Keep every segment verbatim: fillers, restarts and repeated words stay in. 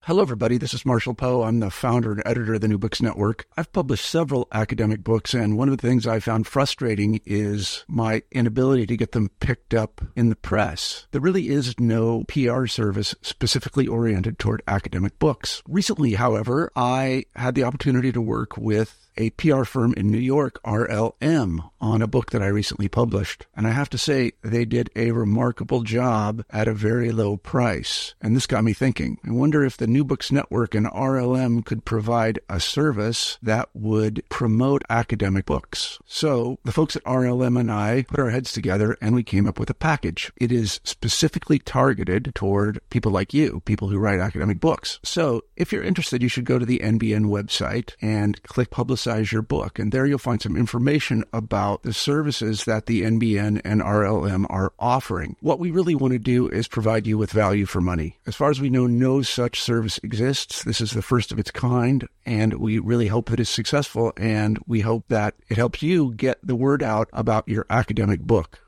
Hello, everybody. This is Marshall Poe. I'm the founder and editor of the New Books Network. I've published several academic books, and one of the things I found frustrating is my inability to get them picked up in the press. There really is no P R service specifically oriented toward academic books. Recently, however, I had the opportunity to work with a P R firm in New York, R L M, on a book that I recently published. And I have to say, they did a remarkable job at a very low price. And this got me thinking. I wonder if the New Books Network and R L M could provide a service that would promote academic books. So the folks at R L M and I put our heads together and we came up with a package. It is specifically targeted toward people like you, people who write academic books. So if you're interested, you should go to the N B N website and click Publicize your book, and there you'll find some information about the services that the N B N and R L M are offering. What we really want to do is provide you with value for money. As far as we know, no such service exists. This is the first of its kind, and we really hope that it's successful, and we hope that it helps you get the word out about your academic book.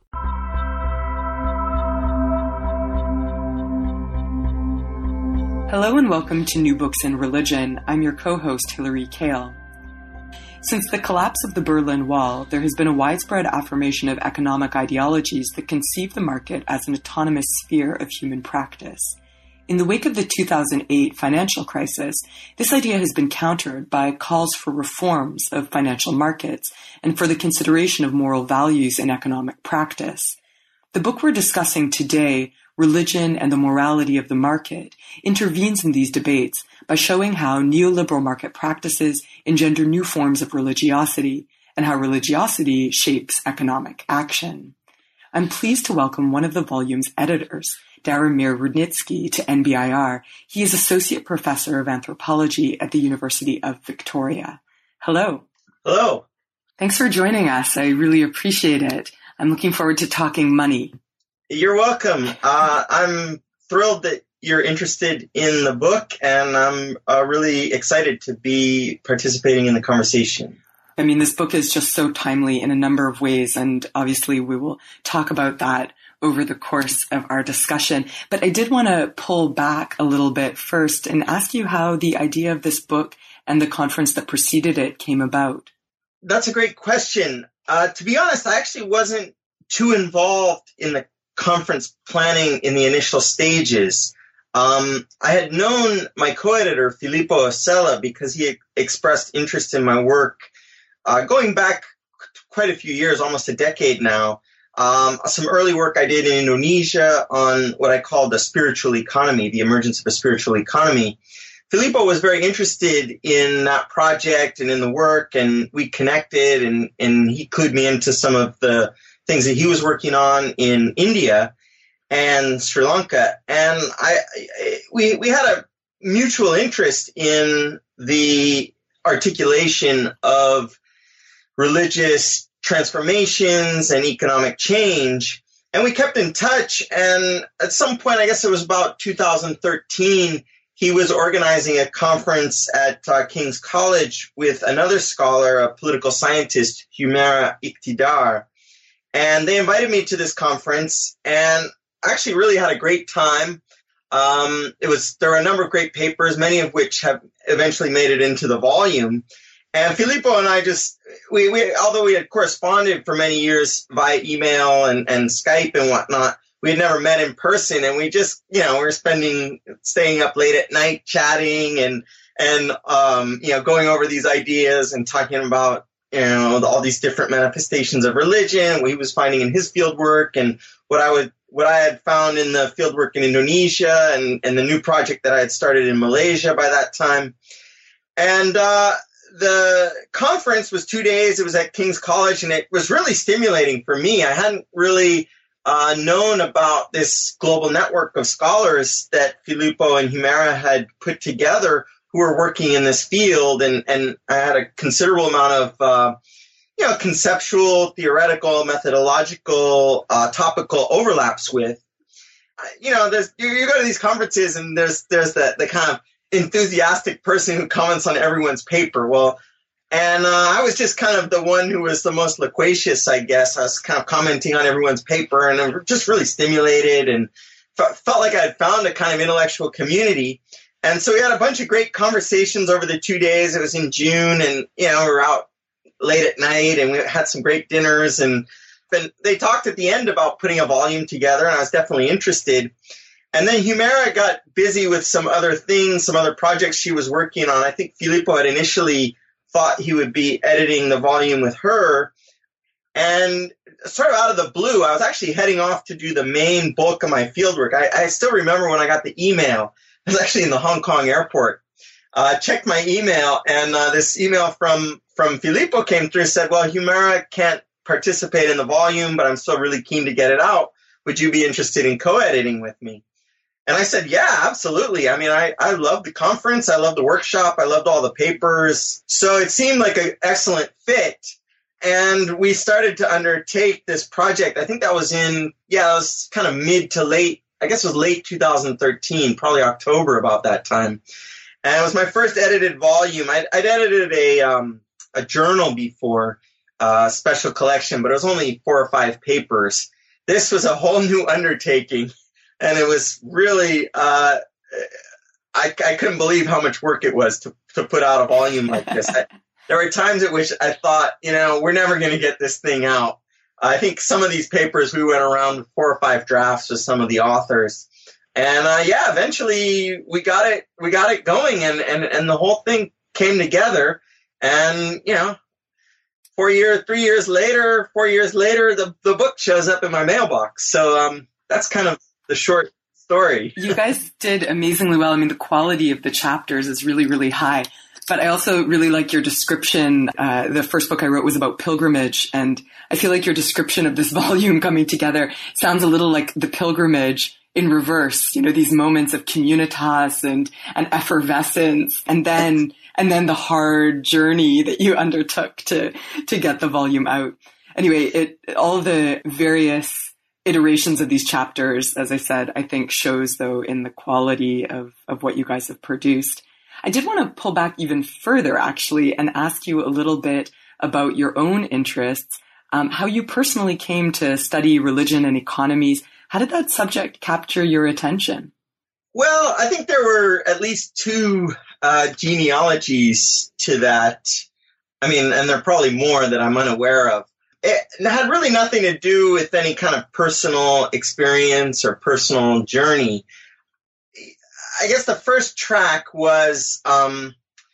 Hello and welcome to New Books in Religion. I'm your co-host, Hilary Kale. Since the collapse of the Berlin Wall, there has been a widespread affirmation of economic ideologies that conceive the market as an autonomous sphere of human practice. In the wake of the two thousand eight financial crisis, this idea has been countered by calls for reforms of financial markets and for the consideration of moral values in economic practice. The book we're discussing today, Religion and the Morality of the Market, intervenes in these debates by showing how neoliberal market practices engender new forms of religiosity and how religiosity shapes economic action. I'm pleased to welcome one of the volume's editors, Daromir Rudnitsky, to N B I R. He is Associate Professor of Anthropology at the University of Victoria. Hello. Hello. Thanks for joining us. I really appreciate it. I'm looking forward to talking money. You're welcome. Uh, I'm thrilled that you're interested in the book, and I'm uh, really excited to be participating in the conversation. I mean, this book is just so timely in a number of ways, and obviously we will talk about that over the course of our discussion. But I did want to pull back a little bit first and ask you how the idea of this book and the conference that preceded it came about. That's a great question. Uh, to be honest, I actually wasn't too involved in the conference planning in the initial stages. Um, I had known my co-editor, Filippo Osella, because he expressed interest in my work uh, going back quite a few years, almost a decade now. Um, some early work I did in Indonesia on what I call the spiritual economy, the emergence of a spiritual economy. Filippo was very interested in that project and in the work, and we connected, and, and he clued me into some of the things that he was working on in India and Sri Lanka. And I, I we, we had a mutual interest in the articulation of religious transformations and economic change. And we kept in touch. And at some point, I guess it was about two thousand thirteen, he was organizing a conference at uh, King's College with another scholar, a political scientist, Humaira Iqtidar. And they invited me to this conference, and I actually really had a great time. Um, it was there were a number of great papers, many of which have eventually made it into the volume. And Filippo and I just, we, we although we had corresponded for many years via email and, and Skype and whatnot, we had never met in person. And we just, you know, we were spending, staying up late at night, chatting and, and um, you know, going over these ideas and talking about, you know, all these different manifestations of religion, what he was finding in his field work, and what I would, what I had found in the field work in Indonesia, and, and the new project that I had started in Malaysia by that time. And uh, the conference was two days. It was at King's College, and it was really stimulating for me. I hadn't really uh, known about this global network of scholars that Filippo and Humaira had put together, who were working in this field, and, and I had a considerable amount of, uh, you know, conceptual, theoretical, methodological, uh, topical overlaps with. Uh, you know, there's you, you go to these conferences, and there's there's the the kind of enthusiastic person who comments on everyone's paper. Well, and uh, I was just kind of the one who was the most loquacious, I guess. I was kind of commenting on everyone's paper, and I'm just really stimulated, and f- felt like I had found a kind of intellectual community. And so we had a bunch of great conversations over the two days. It was in June, and, you know, we were out late at night, and we had some great dinners. And, and they talked at the end about putting a volume together, and I was definitely interested. And then Humera got busy with some other things, some other projects she was working on. I think Filippo had initially thought he would be editing the volume with her. And sort of out of the blue, I was actually heading off to do the main bulk of my fieldwork. I, I still remember when I got the email. I was actually in the Hong Kong airport. I uh, checked my email, and uh, this email from, from Filippo came through and said, well, Humera can't participate in the volume, but I'm still really keen to get it out. Would you be interested in co-editing with me? And I said, yeah, absolutely. I mean, I, I loved the conference. I loved the workshop. I loved all the papers. So it seemed like an excellent fit. And we started to undertake this project. I think that was in, yeah, it was kind of mid to late, I guess it was late two thousand thirteen, probably October about that time. And it was my first edited volume. I'd, I'd edited a um, a journal before, a uh, special collection, but it was only four or five papers. This was a whole new undertaking. And it was really, uh, I, I couldn't believe how much work it was to, to put out a volume like this. I, there were times at which I thought, you know, we're never going to get this thing out. I think some of these papers, we went around with four or five drafts with some of the authors. And, uh, yeah, eventually we got it, we got it going, and, and, and the whole thing came together. And, you know, four years, three years later, four years later, the, the book shows up in my mailbox. So, um, that's kind of the short story. You guys did amazingly well. I mean, the quality of the chapters is really, really high. But I also really like your description. Uh, the first book I wrote was about pilgrimage, and I feel like your description of this volume coming together sounds a little like the pilgrimage in reverse. You know, these moments of communitas and, and effervescence, and then and then the hard journey that you undertook to to get the volume out. Anyway, it all of the various iterations of these chapters, as I said, I think shows, though, in the quality of, of what you guys have produced. I did want to pull back even further, actually, and ask you a little bit about your own interests, um, how you personally came to study religion and economies. How did that subject capture your attention? Well, I think there were at least two uh, genealogies to that. I mean, and there are probably more that I'm unaware of. It had really nothing to do with any kind of personal experience or personal journey. I guess the first track was, um,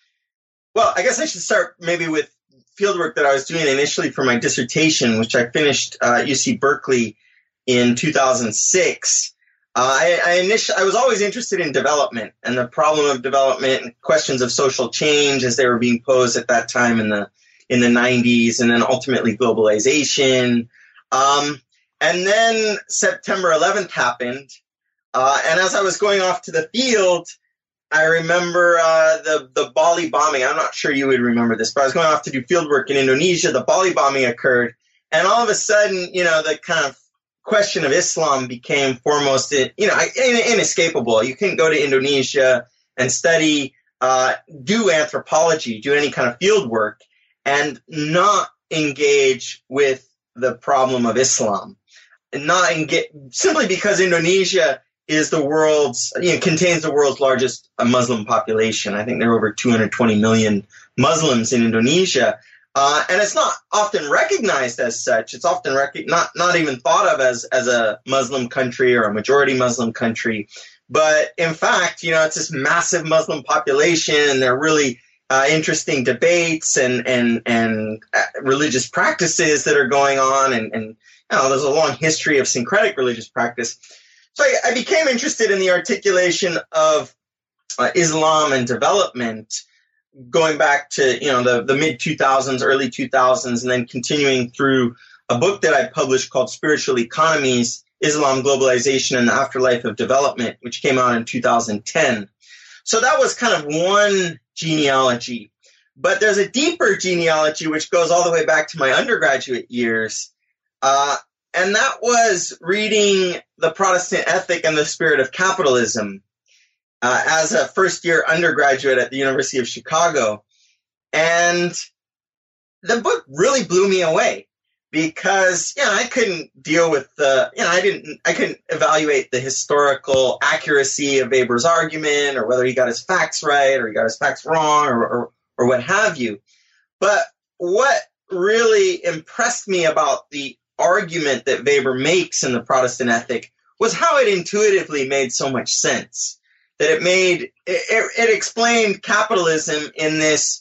well, I guess I should start maybe with fieldwork that I was doing initially for my dissertation, which I finished uh, at U C Berkeley in two thousand six. Uh, I, I, initially, I was always interested in development and the problem of development and questions of social change as they were being posed at that time in the in the nineties, and then ultimately globalization. Um, and then September eleventh happened. Uh, and as I was going off to the field, I remember uh, the, the Bali bombing. I'm not sure you would remember this, but I was going off to do field work in Indonesia. The Bali bombing occurred. And all of a sudden, you know, the kind of question of Islam became foremost, you know, inescapable. You couldn't go to Indonesia and study, uh, do anthropology, do any kind of field work, and not engage with the problem of Islam. And not engage, simply because Indonesia is the world's, you know, contains the world's largest Muslim population. I think there are over two hundred twenty million Muslims in Indonesia. Uh, and it's not often recognized as such. It's often rec- not, not even thought of as, as a Muslim country or a majority Muslim country. But in fact, you know, it's this massive Muslim population, and there are really uh, interesting debates and, and, and religious practices that are going on. And, and you know, there's a long history of syncretic religious practice. So I, I became interested in the articulation of uh, Islam and development, going back to, you know, the, the mid two thousands, early two thousands, and then continuing through a book that I published called Spiritual Economies, Islam, Globalization, and the Afterlife of Development, which came out in two thousand ten. So that was kind of one genealogy. But there's a deeper genealogy which goes all the way back to my undergraduate years. Uh, and that was reading The Protestant Ethic and the Spirit of Capitalism uh, as a first-year undergraduate at the University of Chicago. And the book really blew me away because, you know, I couldn't deal with the, you know, I didn't, I couldn't evaluate the historical accuracy of Weber's argument, or whether he got his facts right or he got his facts wrong, or, or, or what have you. But what really impressed me about the argument that Weber makes in the Protestant Ethic was how it intuitively made so much sense. That it made, it, it explained capitalism in this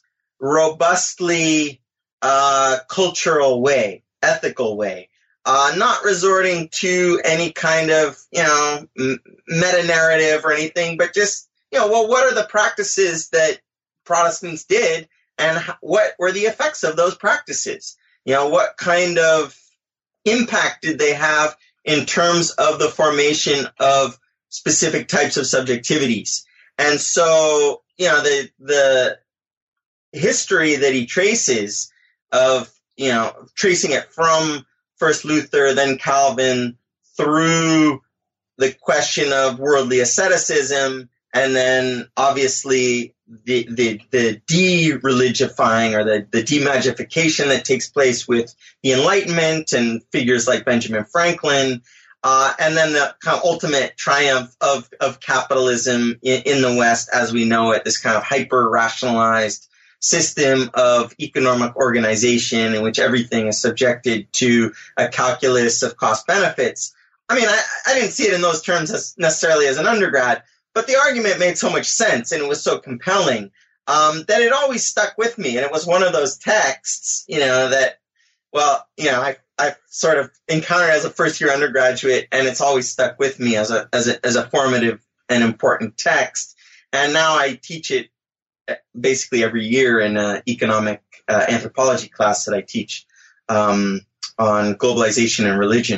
robustly uh, cultural way, ethical way, uh, not resorting to any kind of, you know, m- meta-narrative or anything, but just, you know, well, what are the practices that Protestants did, and what were the effects of those practices? You know, what kind of impact did they have in terms of the formation of specific types of subjectivities? And so, you know, the the history that he traces of, you know, tracing it from first Luther, then Calvin, through the question of worldly asceticism, and then obviously the the, the de-religifying, or the, the demagification that takes place with the Enlightenment and figures like Benjamin Franklin, uh, and then the kind of ultimate triumph of, of capitalism in, in the West as we know it, this kind of hyper-rationalized system of economic organization in which everything is subjected to a calculus of cost benefits. I mean, I, I didn't see it in those terms as necessarily as an undergrad, but the argument made so much sense and it was so compelling um, that it always stuck with me. And it was one of those texts, you know, that, well, you know, I I sort of encountered as a first year undergraduate, and it's always stuck with me as a as a as a formative and important text. And now I teach it basically every year in an economic uh, anthropology class that I teach um, on globalization and religion.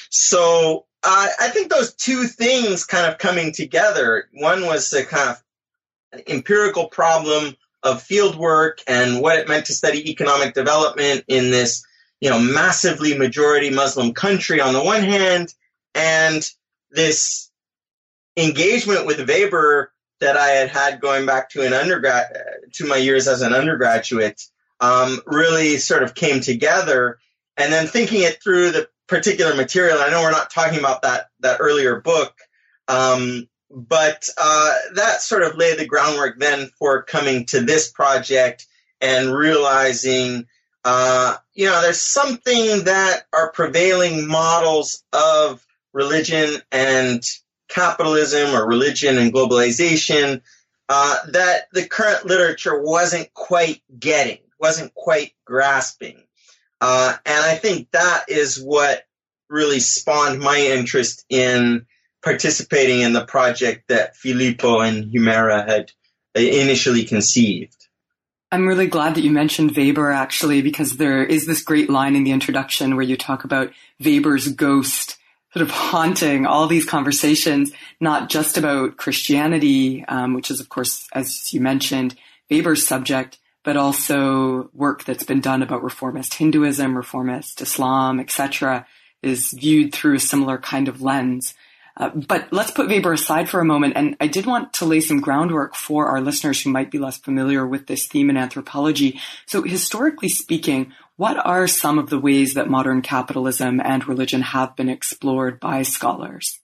So uh, I think those two things kind of coming together. One was the kind of empirical problem of field work and what it meant to study economic development in this, you know, massively majority Muslim country on the one hand, and this engagement with Weber that I had had going back to an undergrad, to my years as an undergraduate, um, really sort of came together. And then thinking it through the particular material, I know we're not talking about that that earlier book, um, but uh, that sort of laid the groundwork then for coming to this project and realizing, uh, you know, there's something that our prevailing models of religion and capitalism, or religion and globalization, uh, that the current literature wasn't quite getting, wasn't quite grasping. Uh, and I think that is what really spawned my interest in participating in the project that Filippo and Humera had initially conceived. I'm really glad that you mentioned Weber, actually, because there is this great line in the introduction where you talk about Weber's ghost sort of haunting all these conversations, not just about Christianity, um, which is, of course, as you mentioned, Weber's subject, but also work that's been done about reformist Hinduism, reformist Islam, et cetera, is viewed through a similar kind of lens. Uh, but let's put Weber aside for a moment. And I did want to lay some groundwork for our listeners who might be less familiar with this theme in anthropology. So historically speaking, what are some of the ways that modern capitalism and religion have been explored by scholars?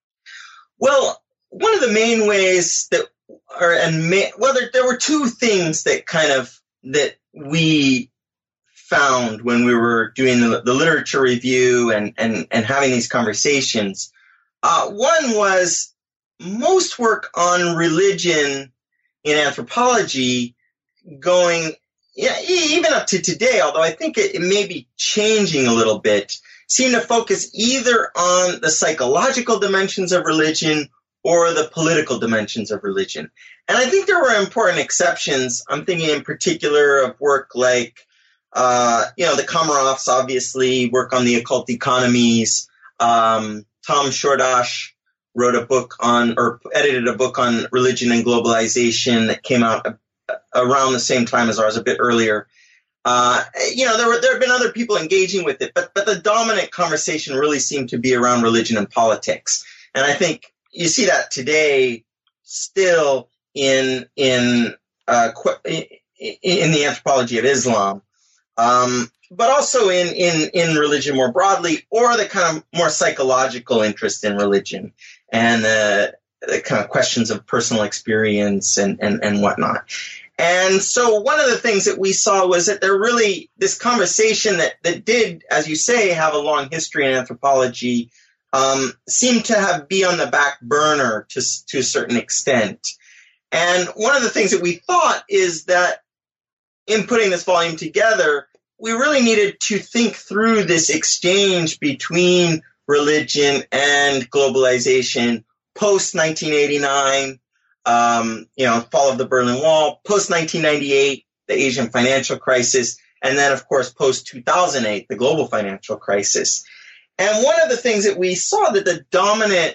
Well, one of the main ways that are, and may, well, there, there were two things that kind of, that we found when we were doing the, the literature review and, and, and having these conversations. Uh, one was most work on religion in anthropology going, yeah, even up to today, although I think it, it may be changing a little bit, seem to focus either on the psychological dimensions of religion or the political dimensions of religion. And I think there were important exceptions. I'm thinking in particular of work like, uh, you know, the Komarovs obviously work on the occult economies. Um, Tom Shordash wrote a book on, or edited a book on religion and globalization that came out around the same time as ours, a bit earlier. Uh, you know, there were there have been other people engaging with it, but but the dominant conversation really seemed to be around religion and politics. And I think you see that today still in in uh, in the anthropology of Islam. Um, but also in, in, in religion more broadly, or the kind of more psychological interest in religion and uh, the kind of questions of personal experience and, and, and whatnot. And so one of the things that we saw was that there really, this conversation that, that did, as you say, have a long history in anthropology, um, seemed to have be on the back burner to, to a certain extent. And one of the things that we thought is that in putting this volume together, we really needed to think through this exchange between religion and globalization post nineteen eighty-nine, um, you know, fall of the Berlin Wall, post nineteen ninety-eight, the Asian financial crisis, and then, of course, post two thousand eight, the global financial crisis. And one of the things that we saw that the dominant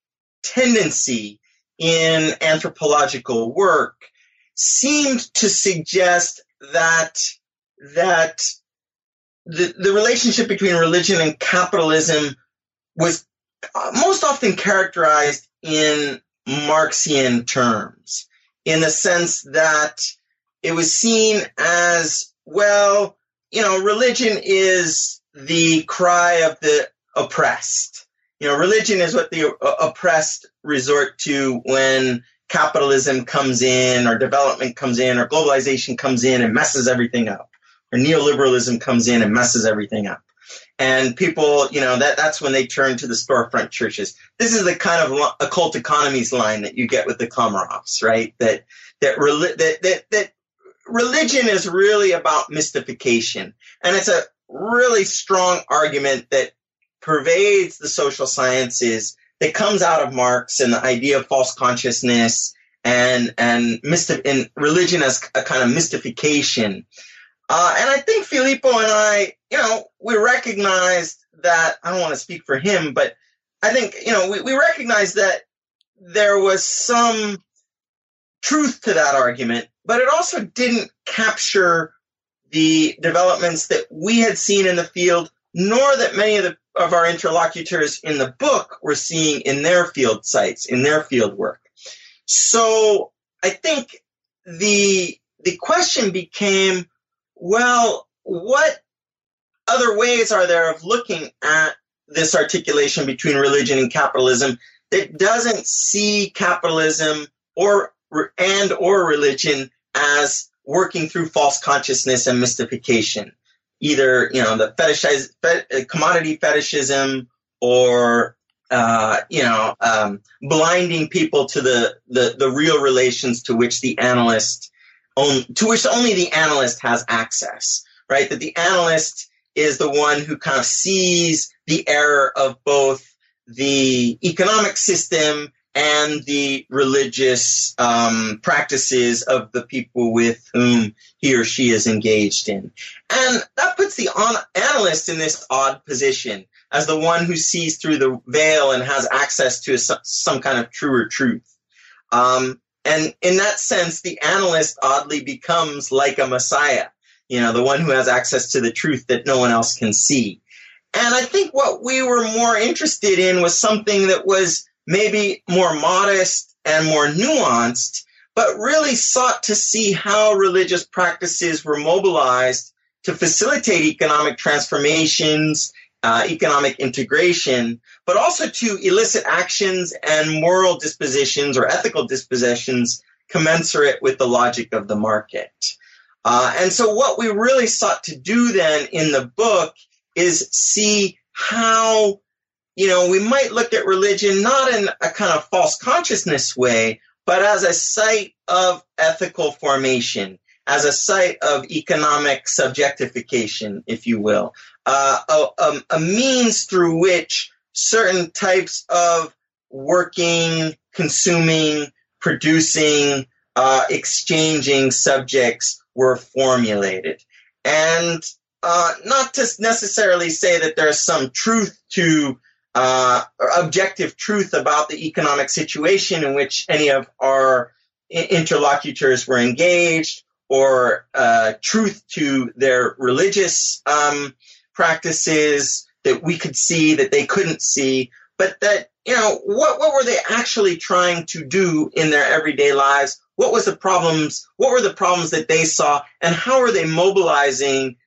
tendency in anthropological work seemed to suggest that that the, the relationship between religion and capitalism was most often characterized in Marxian terms, in the sense that it was seen as, well, you know, religion is the cry of the oppressed. You know, religion is what the oppressed resort to when capitalism comes in, or development comes in, or globalization comes in and messes everything up, or neoliberalism comes in and messes everything up. And people, you know, that that's when they turn to the storefront churches. This is the kind of occult economies line that you get with the Komarovs, right? That that, that that that religion is really about mystification, and it's a really strong argument that pervades the social sciences, that comes out of Marx and the idea of false consciousness and and, mystif- and religion as a kind of mystification. Uh, and I think Filippo and I, you know, we recognized that, I don't want to speak for him, but I think, you know, we, we recognized that there was some truth to that argument, but it also didn't capture the developments that we had seen in the field, nor that many of the of our interlocutors in the book were seeing in their field sites, in their field work. So I think the the question became, well, what other ways are there of looking at this articulation between religion and capitalism that doesn't see capitalism or and or religion as working through false consciousness and mystification? Either, you know, the fetishize, fet, commodity fetishism, or, uh, you know, um, blinding people to the, the, the real relations to which the analyst, own, to which only the analyst has access, right? That the analyst is the one who kind of sees the error of both the economic system and the religious um, practices of the people with whom he or she is engaged in. And that puts the on- analyst in this odd position as the one who sees through the veil and has access to a, some kind of truer truth. Um, and in that sense, the analyst oddly becomes like a messiah, you know, the one who has access to the truth that no one else can see. And I think what we were more interested in was something that was maybe more modest and more nuanced, but really sought to see how religious practices were mobilized to facilitate economic transformations, uh, economic integration, but also to elicit actions and moral dispositions or ethical dispositions commensurate with the logic of the market. Uh, and so what we really sought to do then in the book is see how, you know, we might look at religion not in a kind of false consciousness way, but as a site of ethical formation, as a site of economic subjectification, if you will, uh, a, a, a means through which certain types of working, consuming, producing, uh, exchanging subjects were formulated. And uh, not to necessarily say that there's some truth to uh, objective truth about the economic situation in which any of our interlocutors were engaged, or uh, truth to their religious um, practices that we could see that they couldn't see, but that, you know, what, what were they actually trying to do in their everyday lives? What was the problems? What were the problems that they saw, and how are they mobilizing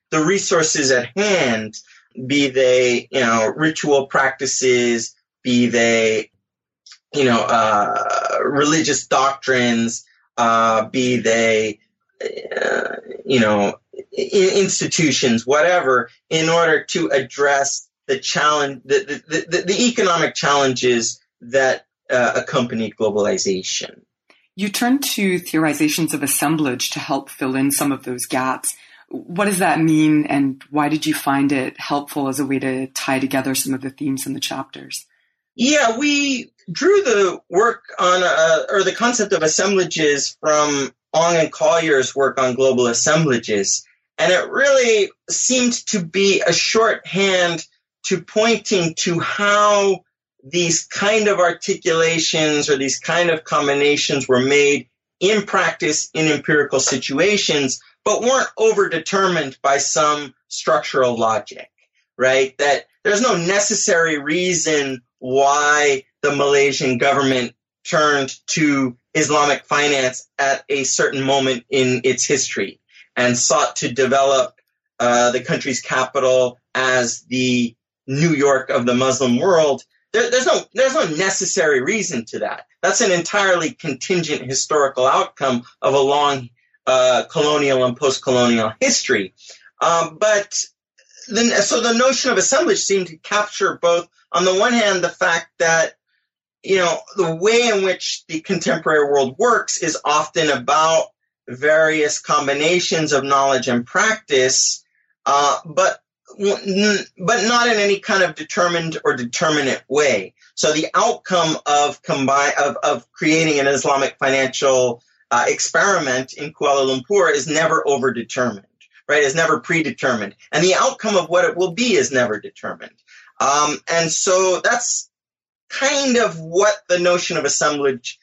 the resources at hand, be they, you know, ritual practices, be they, you know, uh, religious doctrines, uh, be they, uh, you know, institutions, whatever, in order to address the challenge, the, the, the, the economic challenges that uh, accompany globalization. You turned to theorizations of assemblage to help fill in some of those gaps. What does that mean, and why did you find it helpful as a way to tie together some of the themes in the chapters? Yeah, we drew the work on, uh, or the concept of assemblages from Ong and Collier's work on global assemblages. And it really seemed to be a shorthand to pointing to how these kind of articulations or these kind of combinations were made in practice in empirical situations, but weren't overdetermined by some structural logic, right? That there's no necessary reason why the Malaysian government turned to Islamic finance at a certain moment in its history and sought to develop uh, the country's capital as the New York of the Muslim world. There, there's no there's no necessary reason to that. That's an entirely contingent historical outcome of a long uh, colonial and post-colonial history. Um, but the, so the notion of assemblage seemed to capture both, on the one hand, the fact that, you know, the way in which the contemporary world works is often about various combinations of knowledge and practice, uh, but but not in any kind of determined or determinate way. So the outcome of combine of, of creating an Islamic financial uh, experiment in Kuala Lumpur is never overdetermined, right? Is never predetermined, and the outcome of what it will be is never determined. Um, and so that's kind of what the notion of assemblage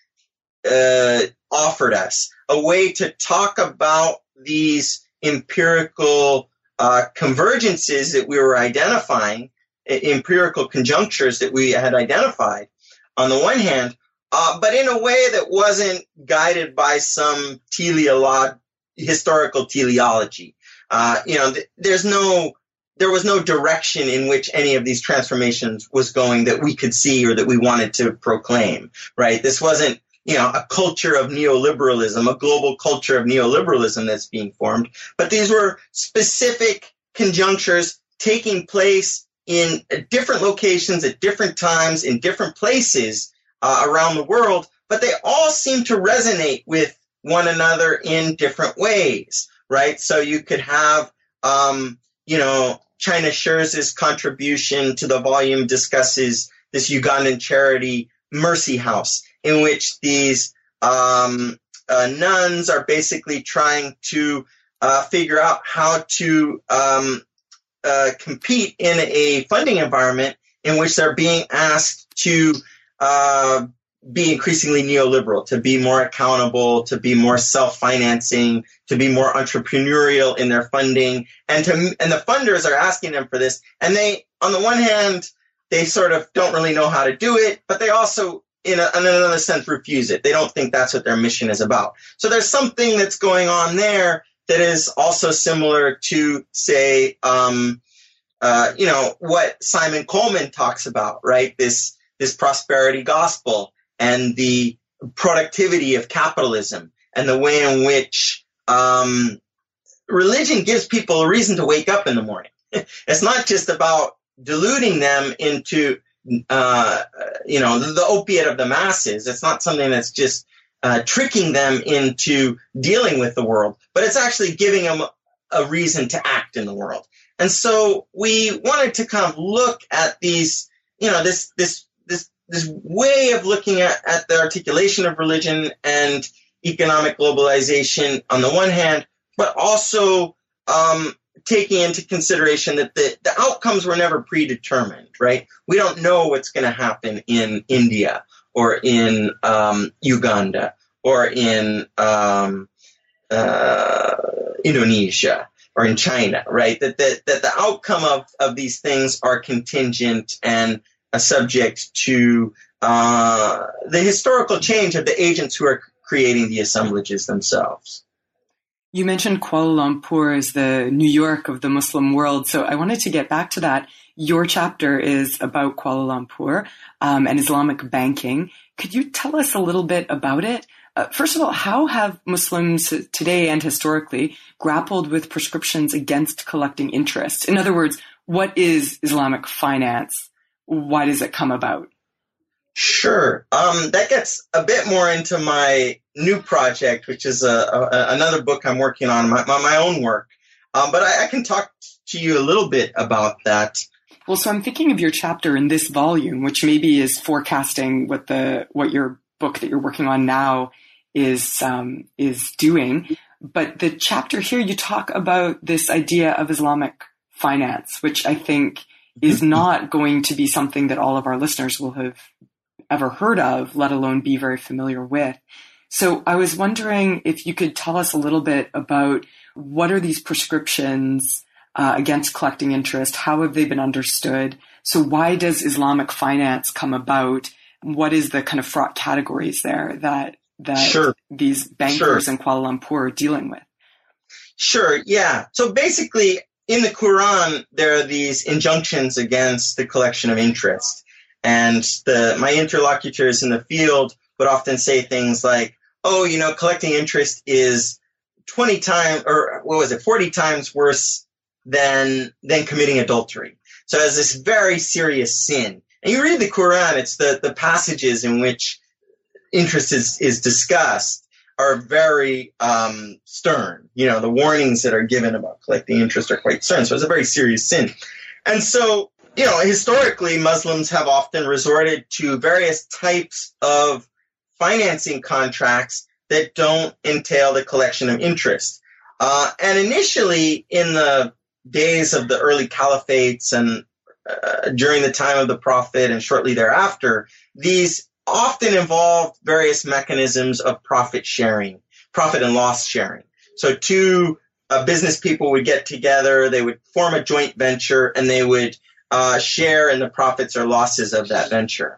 uh, offered us, a way to talk about these empirical uh, convergences that we were identifying, empirical conjunctures that we had identified on the one hand, uh, but in a way that wasn't guided by some teleolo- historical teleology. Uh, you know, th- there's no, there was no direction in which any of these transformations was going that we could see or that we wanted to proclaim, right? This wasn't, you know, a culture of neoliberalism, a global culture of neoliberalism that's being formed, but these were specific conjunctures taking place in different locations at different times in different places uh, around the world, but they all seem to resonate with one another in different ways, right? So you could have, um, you know, China Scherz's contribution to the volume discusses this Ugandan charity Mercy House, in which these um, uh, nuns are basically trying to uh, figure out how to um, uh, compete in a funding environment in which they're being asked to uh, be increasingly neoliberal, to be more accountable, to be more self-financing, to be more entrepreneurial in their funding, and to and the funders are asking them for this. And they, on the one hand, they sort of don't really know how to do it, but they also, in, a, in another sense, refuse it. They don't think that's what their mission is about. So there's something that's going on there that is also similar to, say, um, uh, you know, what Simon Coleman talks about, right? This this prosperity gospel and the productivity of capitalism and the way in which um, religion gives people a reason to wake up in the morning. It's not just about deluding them into, uh, you know, the, the opiate of the masses. It's not something that's just uh, tricking them into dealing with the world, but it's actually giving them a reason to act in the world. And so we wanted to kind of look at these, you know, this this this this way of looking at, at the articulation of religion and economic globalization on the one hand, but also um, taking into consideration that the, the outcomes were never predetermined, right? We don't know what's going to happen in India or in um, Uganda or in um, uh, Indonesia or in China, right? That the, that the outcome of, of these things are contingent and uh, subject to uh, the historical change of the agents who are creating the assemblages themselves. You mentioned Kuala Lumpur as the New York of the Muslim world, so I wanted to get back to that. Your chapter is about Kuala Lumpur um, and Islamic banking. Could you tell us a little bit about it? Uh, first of all, how have Muslims today and historically grappled with prescriptions against collecting interest? In other words, what is Islamic finance? Why does it come about? Sure. Um, that gets a bit more into my new project, which is a, a, another book I'm working on, my, my own work. Um, but I, I can talk to you a little bit about that. Well, so I'm thinking of your chapter in this volume, which maybe is forecasting what the what your book that you're working on now is um, is doing. But the chapter here, you talk about this idea of Islamic finance, which I think is not going to be something that all of our listeners will have ever heard of, let alone be very familiar with. So I was wondering if you could tell us a little bit about what are these prescriptions uh, against collecting interest? How have they been understood? So why does Islamic finance come about? What is the kind of fraught categories there that that sure. these bankers sure. in Kuala Lumpur are dealing with? Sure, yeah. So basically, in the Quran, there are these injunctions against the collection of interest. And the my interlocutors in the field would often say things like, oh, you know, collecting interest is twenty times, or what was it, forty times worse than than committing adultery. So it's this very serious sin. And you read the Quran, it's the, the passages in which interest is, is discussed are very um, stern. You know, the warnings that are given about collecting interest are quite stern. So it's a very serious sin. And so, you know, historically, Muslims have often resorted to various types of financing contracts that don't entail the collection of interest. Uh, and initially, in the days of the early caliphates and uh, during the time of the Prophet and shortly thereafter, these often involved various mechanisms of profit sharing, profit and loss sharing. So two uh, business people would get together, they would form a joint venture, and they would uh, share in the profits or losses of that venture.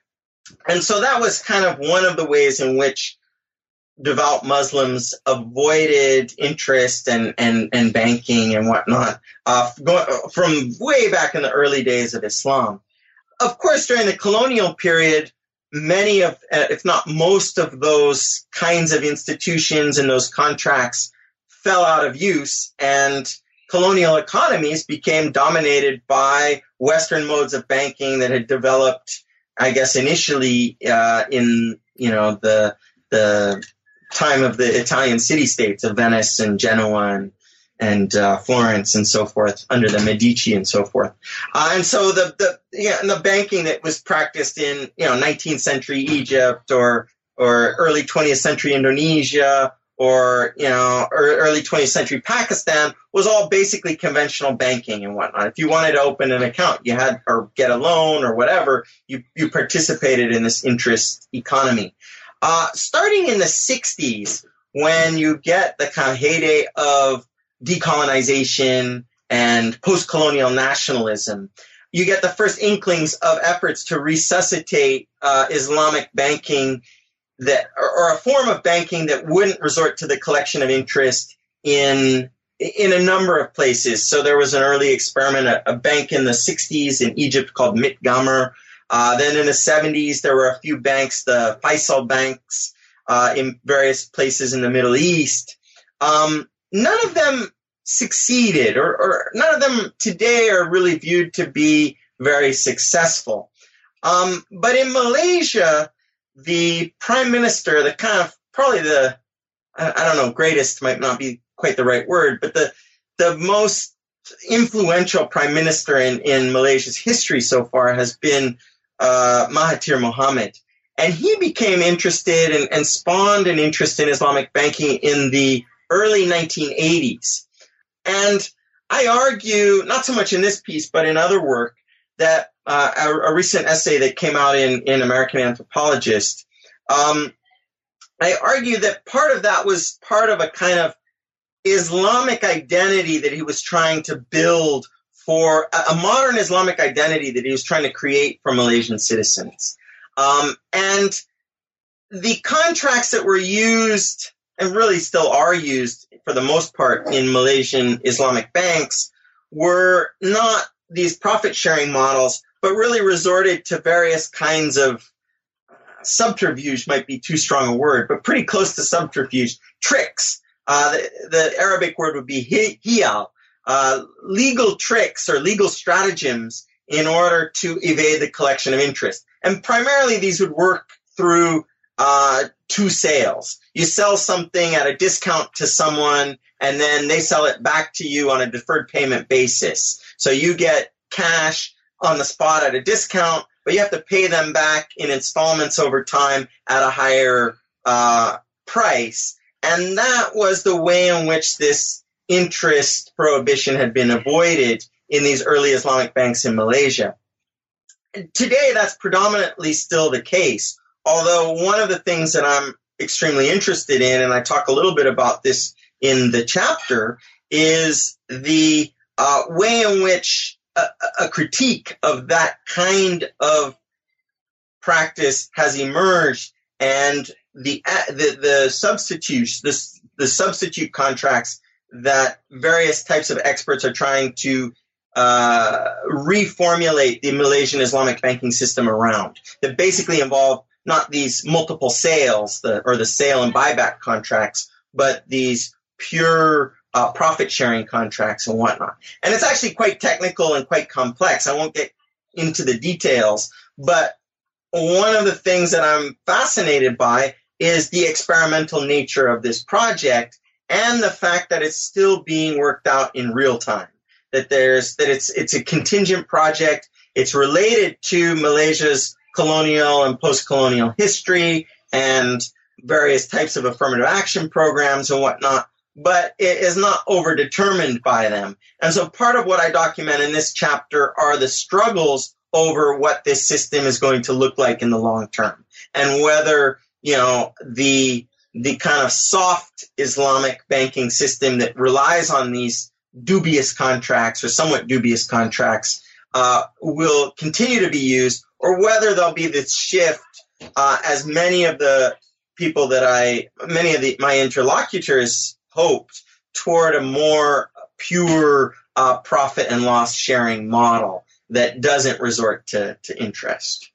And so that was kind of one of the ways in which devout Muslims avoided interest and, and, and banking and whatnot uh, from way back in the early days of Islam. Of course, during the colonial period, many of, if not most of those kinds of institutions and those contracts fell out of use, and colonial economies became dominated by Western modes of banking that had developed, I guess, initially uh, in, you know, the the time of the Italian city-states of Venice and Genoa and, and uh, Florence and so forth, under the Medici and so forth. Uh, and so the the yeah, and the banking that was practiced in, you know, nineteenth century Egypt or or early twentieth century Indonesia or, you know, early twentieth century Pakistan was all basically conventional banking and whatnot. If you wanted to open an account, you had, or get a loan or whatever, you, you participated in this interest economy. Uh, starting in the sixties, when you get the kind of heyday of decolonization and post-colonial nationalism, you get the first inklings of efforts to resuscitate uh, Islamic banking that, or, or a form of banking that wouldn't resort to the collection of interest in in a number of places. So there was an early experiment, a, a bank in the sixties in Egypt called Mit Gamer. Uh, then in the seventies, there were a few banks, the Faisal banks, uh, in various places in the Middle East. Um, none of them succeeded, or, or none of them today are really viewed to be very successful. Um, but in Malaysia, the prime minister, the kind of, probably the, I, I don't know, greatest might not be quite the right word, but the, the most influential prime minister in, in Malaysia's history so far has been uh, Mahathir Mohamad. And he became interested and, and spawned an interest in Islamic banking in the early nineteen eighties. And I argue, not so much in this piece, but in other work, that uh, a, a recent essay that came out in, in American Anthropologist, um, I argue that part of that was part of a kind of Islamic identity that he was trying to build for, a, a modern Islamic identity that he was trying to create for Malaysian citizens. Um, and the contracts that were used and really still are used for the most part in Malaysian Islamic banks, were not these profit-sharing models, but really resorted to various kinds of uh, subterfuge, might be too strong a word, but pretty close to subterfuge, tricks. Uh, the, the Arabic word would be hiyal, uh, legal tricks or legal stratagems in order to evade the collection of interest. And primarily these would work through uh, two sales. You sell something at a discount to someone, and then they sell it back to you on a deferred payment basis. So you get cash on the spot at a discount, but you have to pay them back in installments over time at a higher uh, price. And that was the way in which this interest prohibition had been avoided in these early Islamic banks in Malaysia. Today, that's predominantly still the case, although one of the things that I'm extremely interested in, and I talk a little bit about this in the chapter, is the uh, way in which a, a critique of that kind of practice has emerged, and the the, the substitutes, the, the substitute contracts that various types of experts are trying to uh, reformulate the Malaysian Islamic banking system around, that basically involve not these multiple sales, the, or the sale and buyback contracts, but these pure uh, profit-sharing contracts and whatnot. And it's actually quite technical and quite complex. I won't get into the details, but one of the things that I'm fascinated by is the experimental nature of this project and the fact that it's still being worked out in real time. That there's that it's it's a contingent project. It's related to Malaysia's colonial and post-colonial history and various types of affirmative action programs and whatnot, but it is not overdetermined by them. And so part of what I document in this chapter are the struggles over what this system is going to look like in the long term, and whether, you know, the the kind of soft Islamic banking system that relies on these dubious contracts or somewhat dubious contracts uh, will continue to be used, or whether there'll be this shift, uh, as many of the people that I, many of the, my interlocutors hoped, toward a more pure uh, profit and loss sharing model that doesn't resort to, to interest.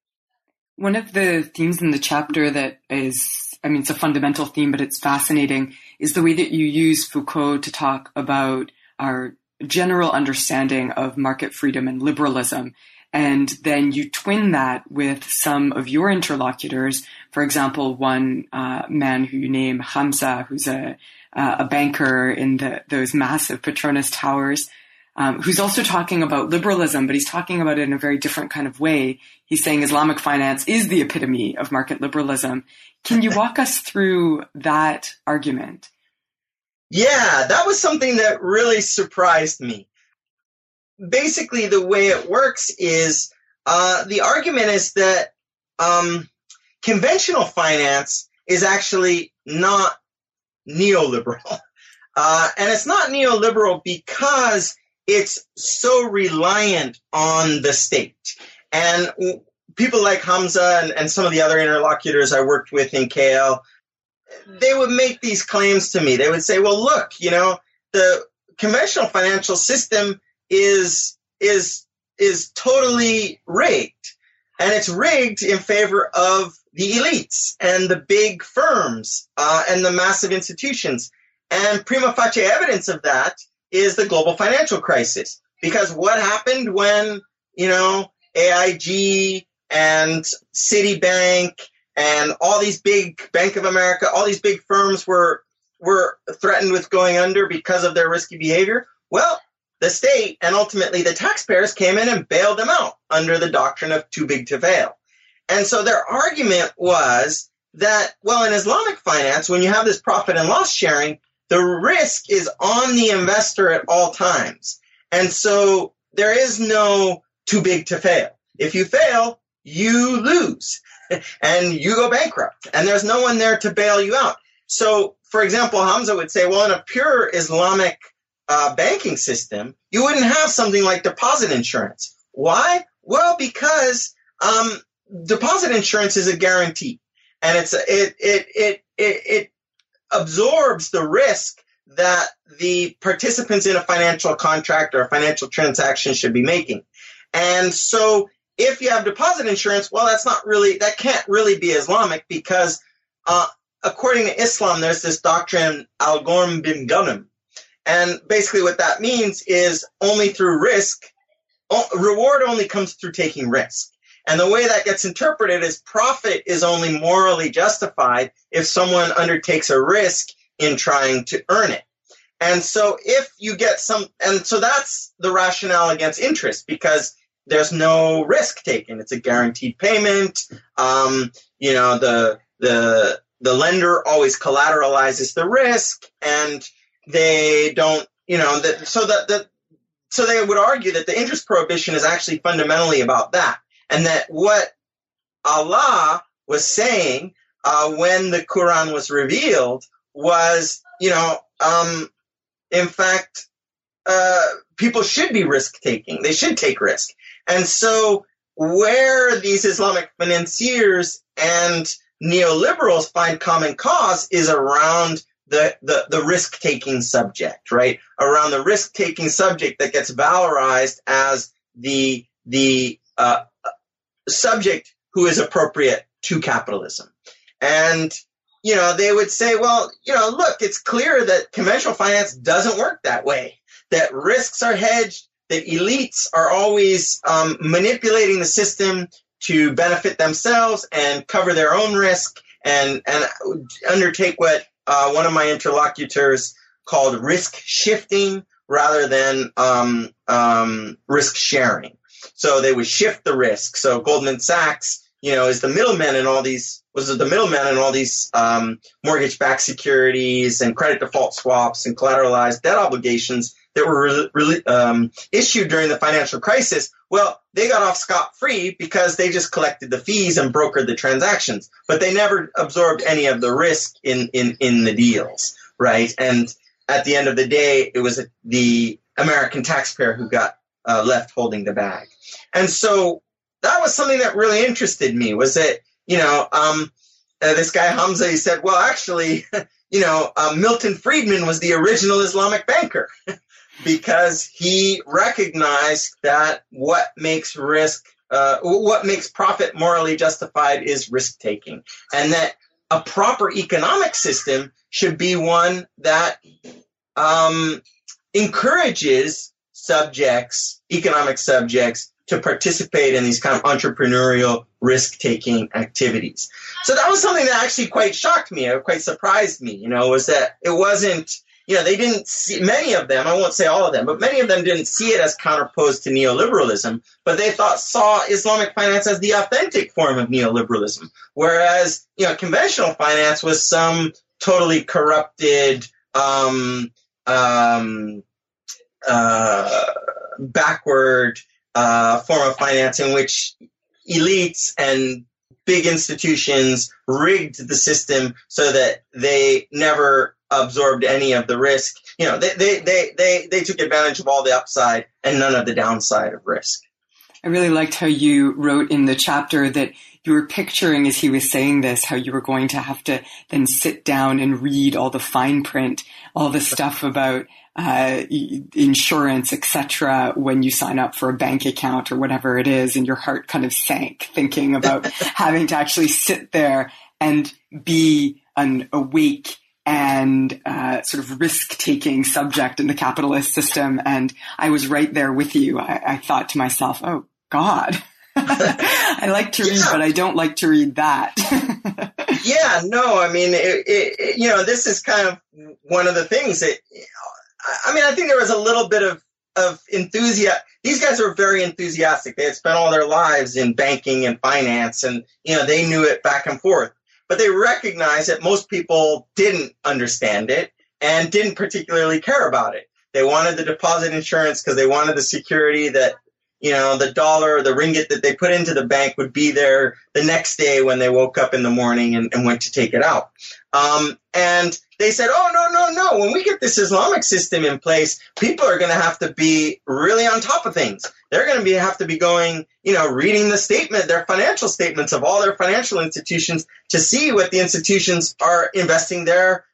One of the themes in the chapter that is, I mean, it's a fundamental theme, but it's fascinating, is the way that you use Foucault to talk about our general understanding of market freedom and liberalism. And then you twin that with some of your interlocutors. For example, one uh, man who you name Hamza, who's a uh, a banker in the, those massive Petronas towers, um, who's also talking about liberalism, but he's talking about it in a very different kind of way. He's saying Islamic finance is the epitome of market liberalism. Can you walk us through that argument? Yeah, that was something that really surprised me. Basically, the way it works is uh, the argument is that um, conventional finance is actually not neoliberal. Uh, and it's not neoliberal because it's so reliant on the state. And people like Hamza and, and some of the other interlocutors I worked with in K L, they would make these claims to me. They would say, well, look, you know, the conventional financial system is is is totally rigged, and it's rigged in favor of the elites and the big firms uh, and the massive institutions. And prima facie evidence of that is the global financial crisis. Because what happened when, you know, A I G and Citibank and all these big, Bank of America, all these big firms were were threatened with going under because of their risky behavior? Well, the state and ultimately the taxpayers came in and bailed them out under the doctrine of too big to fail. And so their argument was that, well, in Islamic finance, when you have this profit and loss sharing, the risk is on the investor at all times. And so there is no too big to fail. If you fail, you lose and you go bankrupt, and there's no one there to bail you out. So, for example, Hamza would say, well, in a pure Islamic uh, banking system, you wouldn't have something like deposit insurance. Why? Well, because um, deposit insurance is a guarantee, and it's a, it it it it, it absorbs the risk that the participants in a financial contract or a financial transaction should be making. And so if you have deposit insurance, well, that's not really, that can't really be Islamic because uh, according to Islam, there's this doctrine, al-ghurm bin ghanm. And basically what that means is only through risk, reward only comes through taking risk. And the way that gets interpreted is profit is only morally justified if someone undertakes a risk in trying to earn it. And so if you get some, and so that's the rationale against interest because there's no risk taken. It's a guaranteed payment. Um, you know, the, the, the lender always collateralizes the risk and they don't, you know, that, so that, that, so they would argue that the interest prohibition is actually fundamentally about that. And that what Allah was saying uh, when the Quran was revealed was, you know, um, in fact, uh, people should be risk-taking. They should take risk. And so where these Islamic financiers and neoliberals find common cause is around the, the, the risk-taking subject, right? Around the risk-taking subject that gets valorized as the, the, uh, subject who is appropriate to capitalism. And, you know, they would say, well, you know, look, it's clear that conventional finance doesn't work that way, that risks are hedged, that elites are always um, manipulating the system to benefit themselves and cover their own risk and, and undertake what uh, one of my interlocutors called risk shifting rather than um, um, risk sharing. So they would shift the risk. So Goldman Sachs, you know, is the middleman in all these, was the middleman in all these um, mortgage-backed securities and credit default swaps and collateralized debt obligations that were re- re- um, issued during the financial crisis. Well, they got off scot-free because they just collected the fees and brokered the transactions, but they never absorbed any of the risk in, in, in the deals, right? And at the end of the day, it was the American taxpayer who got uh, left holding the bag. And so that was something that really interested me was that, you know, um, uh, this guy Hamza, he said, well, actually, you know, uh, Milton Friedman was the original Islamic banker because he recognized that what makes risk, uh, what makes profit morally justified is risk taking, and that a proper economic system should be one that um, encourages subjects, economic subjects, to participate in these kind of entrepreneurial risk-taking activities. So that was something that actually quite shocked me, or quite surprised me, you know, was that it wasn't, you know, they didn't see, many of them, I won't say all of them, but many of them didn't see it as counterposed to neoliberalism, but they thought, saw Islamic finance as the authentic form of neoliberalism, whereas, you know, conventional finance was some totally corrupted, um, um, uh, backward, Uh, form of finance in which elites and big institutions rigged the system so that they never absorbed any of the risk. You know, they, they, they, they, they took advantage of all the upside and none of the downside of risk. I really liked how you wrote in the chapter that you were picturing as he was saying this, how you were going to have to then sit down and read all the fine print, all the stuff about uh, insurance, et cetera, when you sign up for a bank account or whatever it is, and your heart kind of sank thinking about having to actually sit there and be an awake and uh, sort of risk-taking subject in the capitalist system. And I was right there with you. I, I thought to myself, oh, God. I like to read, yeah. But I don't like to read that. Yeah, no, I mean, it, it, it, you know, this is kind of one of the things that, I mean, I think there was a little bit of, of enthusiasm. These guys were very enthusiastic. They had spent all their lives in banking and finance, and, you know, they knew it back and forth. But they recognized that most people didn't understand it and didn't particularly care about it. They wanted the deposit insurance because they wanted the security that, you know, the dollar or the ringgit that they put into the bank would be there the next day when they woke up in the morning and, and went to take it out. Um, and they said, oh, no, no, no. When we get this Islamic system in place, people are going to have to be really on top of things. They're going to be have to be going, you know, reading the statement, their financial statements of all their financial institutions to see what the institutions are investing their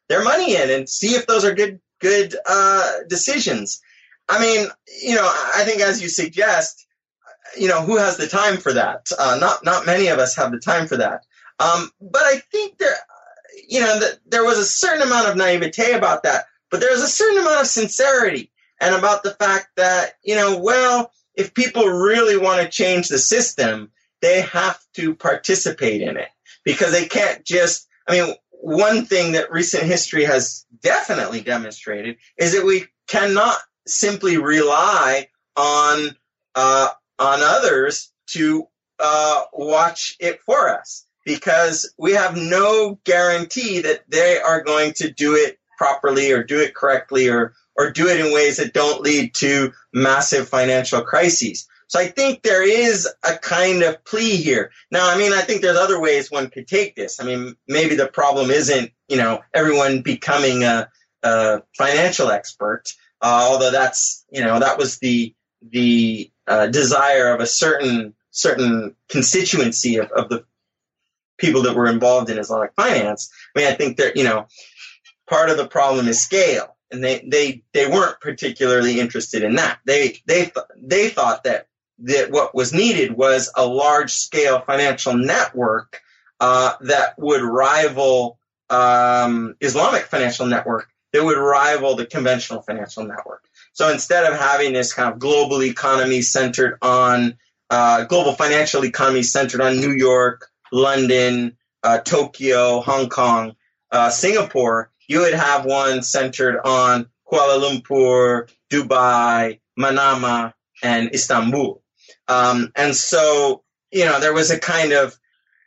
their money in and see if those are good good uh, decisions. I mean, you know, I think as you suggest, you know, who has the time for that? Uh, not not many of us have the time for that. Um, but I think there, you know, that there was a certain amount of naivete about that, but there's a certain amount of sincerity and about the fact that, you know, well, if people really want to change the system, they have to participate in it because they can't just, I mean, one thing that recent history has definitely demonstrated is that we cannot simply rely on uh, on others to uh, watch it for us, because we have no guarantee that they are going to do it properly or do it correctly or or do it in ways that don't lead to massive financial crises. So I think there is a kind of plea here. Now, I mean, I think there's other ways one could take this. I mean, maybe the problem isn't, you know, everyone becoming a, a financial expert, uh, although that's, you know, that was the the uh, desire of a certain certain constituency of, of the people that were involved in Islamic finance. I mean, I think that, you know, part of the problem is scale, and they they they weren't particularly interested in that. They they they thought that that what was needed was a large-scale financial network uh, that would rival um, Islamic financial network, that would rival the conventional financial network. So instead of having this kind of global economy centered on, uh, global financial economy centered on New York, London, uh, Tokyo, Hong Kong, uh, Singapore, you would have one centered on Kuala Lumpur, Dubai, Manama, and Istanbul. Um, and so, you know, there was a kind of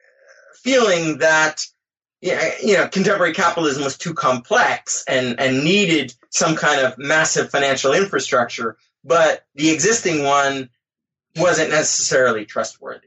feeling that, you know, contemporary capitalism was too complex and, and needed some kind of massive financial infrastructure, but the existing one wasn't necessarily trustworthy.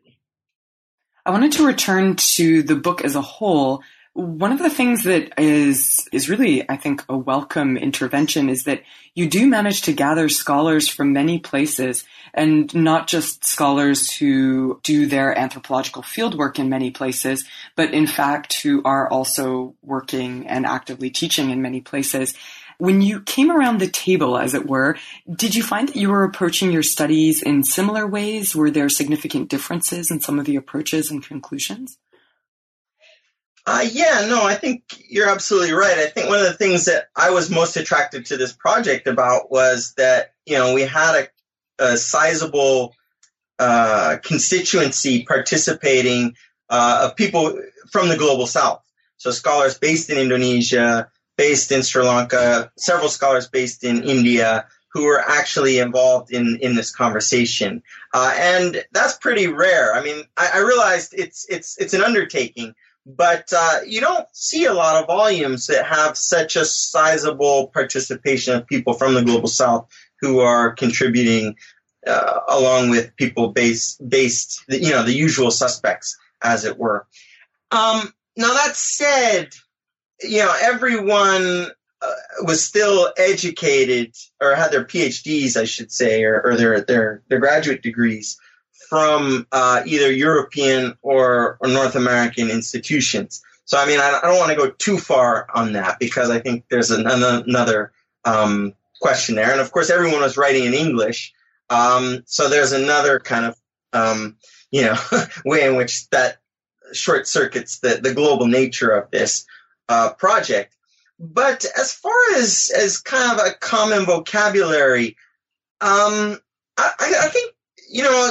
I wanted to return to the book as a whole. One of the things that is is really, I think, a welcome intervention is that you do manage to gather scholars from many places, and not just scholars who do their anthropological fieldwork in many places, but in fact who are also working and actively teaching in many places. When you came around the table, as it were, did you find that you were approaching your studies in similar ways? Were there significant differences in some of the approaches and conclusions? Uh, yeah, no, I think you're absolutely right. I think one of the things that I was most attracted to this project about was that, you know, we had a, a sizable uh, constituency participating uh, of people from the global south. So scholars based in Indonesia, based in Sri Lanka, several scholars based in India who were actually involved in, in this conversation. Uh, and that's pretty rare. I mean, I, I realized it's, it's, it's an undertaking. But uh, you don't see a lot of volumes that have such a sizable participation of people from the global south who are contributing, uh, along with people based, based, you know, the usual suspects, as it were. Um, now that said, you know, everyone uh, was still educated or had their P H Ds, I should say, or, or their their their graduate degrees from uh, either European or, or North American institutions. So, I mean, I, I don't want to go too far on that because I think there's an, another um, question there. And, of course, everyone was writing in English. Um, so there's another kind of, um, you know, way in which that short circuits the, the global nature of this uh, project. But as far as, as kind of a common vocabulary, um, I, I think, you know,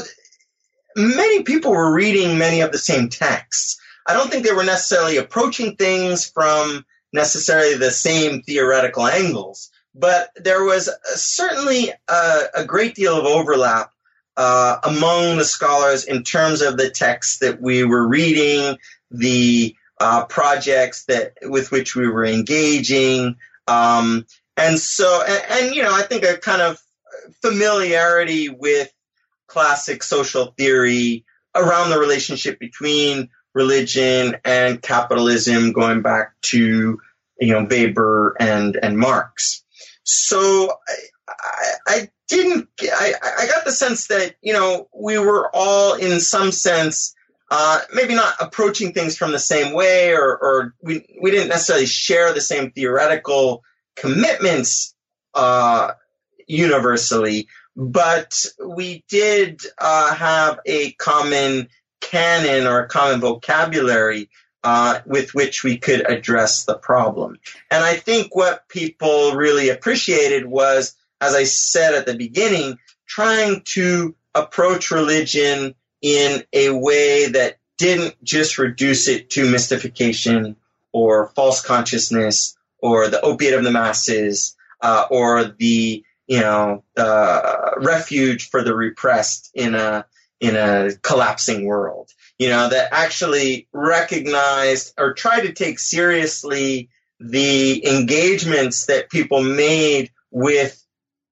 many people were reading many of the same texts. I don't think they were necessarily approaching things from necessarily the same theoretical angles, but there was certainly a, a great deal of overlap uh, among the scholars in terms of the texts that we were reading, the uh, projects that with which we were engaging, um, and so, and, and you know, I think a kind of familiarity with classic social theory around the relationship between religion and capitalism, going back to, you know, Weber and, and Marx. So I, I, I didn't, I, I got the sense that, you know, we were all in some sense uh, maybe not approaching things from the same way, or, or we, we didn't necessarily share the same theoretical commitments uh, universally, but we did uh, have a common canon or a common vocabulary uh, with which we could address the problem. And I think what people really appreciated was, as I said at the beginning, trying to approach religion in a way that didn't just reduce it to mystification or false consciousness or the opiate of the masses uh, or the you know uh, refuge for the repressed in a in a collapsing world. You know, that actually recognized or tried to take seriously the engagements that people made with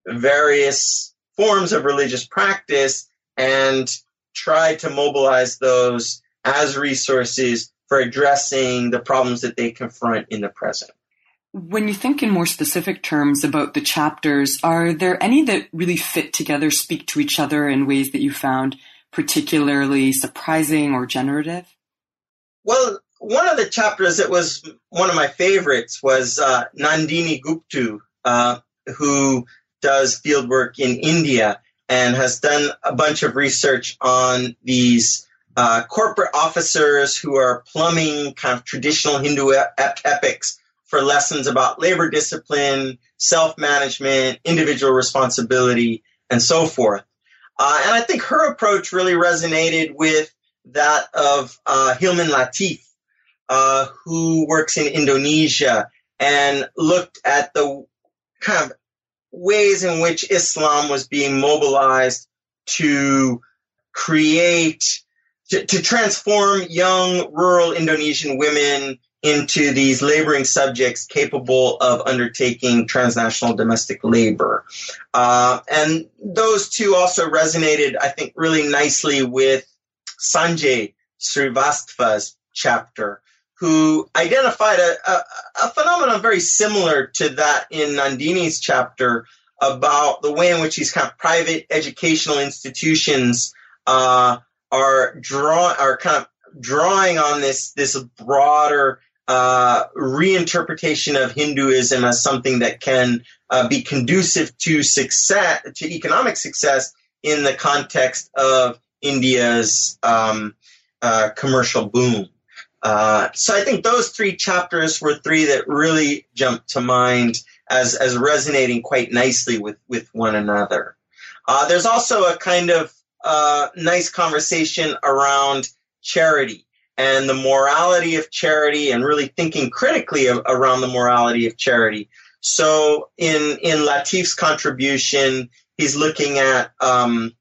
various forms of religious practice and tried to mobilize those as resources for addressing the problems that they confront in the present. When you think in more specific terms about the chapters, are there any that really fit together, speak to each other in ways that you found particularly surprising or generative? Well, one of the chapters that was one of my favorites was uh, Nandini Guptu, uh, who does fieldwork in India and has done a bunch of research on these uh, corporate officers who are plumbing kind of traditional Hindu ep- epics for lessons about labor discipline, self-management, individual responsibility, and so forth. Uh, and I think her approach really resonated with that of uh, Hilman Latif, uh, who works in Indonesia and looked at the kind of ways in which Islam was being mobilized to create, to, to transform young rural Indonesian women into these laboring subjects capable of undertaking transnational domestic labor. Uh, and those two also resonated, I think, really nicely with Sanjay Srivastava's chapter, who identified a, a, a phenomenon very similar to that in Nandini's chapter about the way in which these kind of private educational institutions uh, are draw are kind of drawing on this this broader uh, reinterpretation of Hinduism as something that can uh, be conducive to success, to economic success in the context of India's um, uh, commercial boom. Uh, so I think those three chapters were three that really jumped to mind as, as resonating quite nicely with, with one another. Uh, there's also a kind of uh, nice conversation around charity and the morality of charity and really thinking critically of, around the morality of charity. So in, in Latif's contribution, he's looking at um,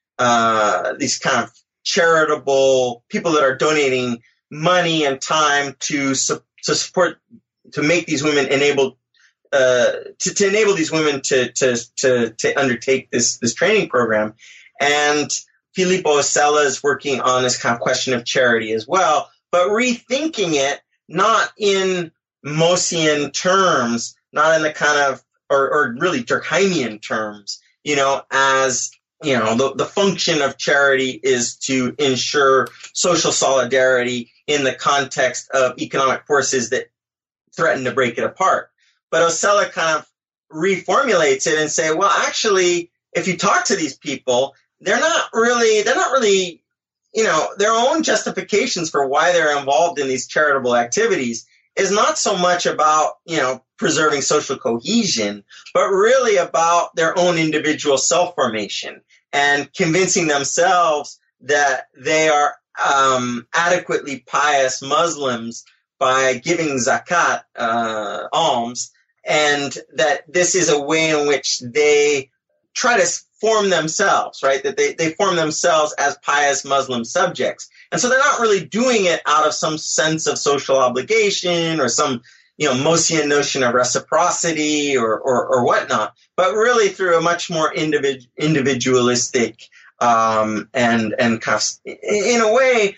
uh, these kind of charitable people that are donating money and time to su- to support, to make these women enabled, uh, to, to enable these women to to to, to undertake this this training program. And Filippo Osella is working on this kind of question of charity as well, but rethinking it not in Mosian terms, not in the kind of, or, or really Durkheimian terms, you know, as, you know, the, the function of charity is to ensure social solidarity in the context of economic forces that threaten to break it apart. But Osella kind of reformulates it and say, well, actually, if you talk to these people, they're not really, they're not really, you know, their own justifications for why they're involved in these charitable activities is not so much about, you know, preserving social cohesion, but really about their own individual self-formation and convincing themselves that they are um, adequately pious Muslims by giving zakat, uh, alms, and that this is a way in which they try to form themselves, right? That they, they form themselves as pious Muslim subjects. And so they're not really doing it out of some sense of social obligation or some, you know, Mosian notion of reciprocity or, or, or whatnot, but really through a much more individ, individualistic um, and, and kind of, in a way,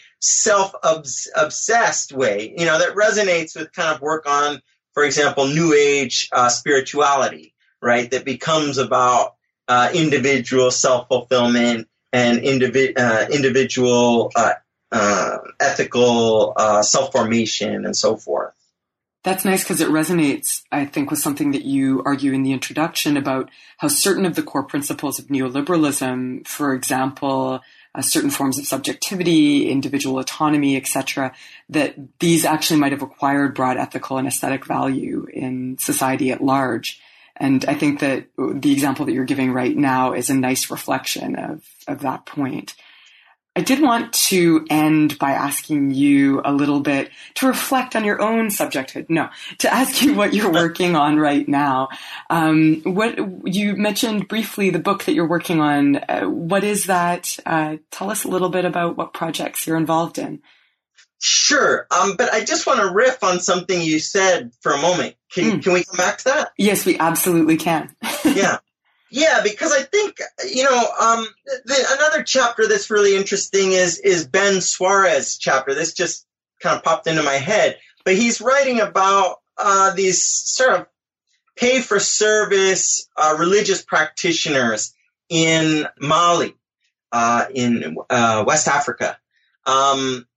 self-obsessed way, you know, that resonates with kind of work on, for example, New Age uh, spirituality, right? That becomes about uh, individual self-fulfillment and indivi- uh, individual uh, uh, ethical uh, self-formation and so forth. That's nice because it resonates, I think, with something that you argue in the introduction about how certain of the core principles of neoliberalism, for example, uh, certain forms of subjectivity, individual autonomy, et cetera, that these actually might have acquired broad ethical and aesthetic value in society at large. And I think that the example that you're giving right now is a nice reflection of, of that point. I did want to end by asking you a little bit to reflect on your own subjecthood. No, to ask you what you're working on right now. Um, what you mentioned briefly the book that you're working on. Uh, what is that? Uh, tell us a little bit about what projects you're involved in. Sure, um, but I just want to riff on something you said for a moment. Can mm. can we come back to that? Yes, we absolutely can. Yeah. Yeah, because I think, you know, um, the, another chapter that's really interesting is is Ben Suarez's chapter. This just kind of popped into my head. But he's writing about uh, these sort of pay-for-service uh, religious practitioners in Mali, uh, in uh, West Africa, um,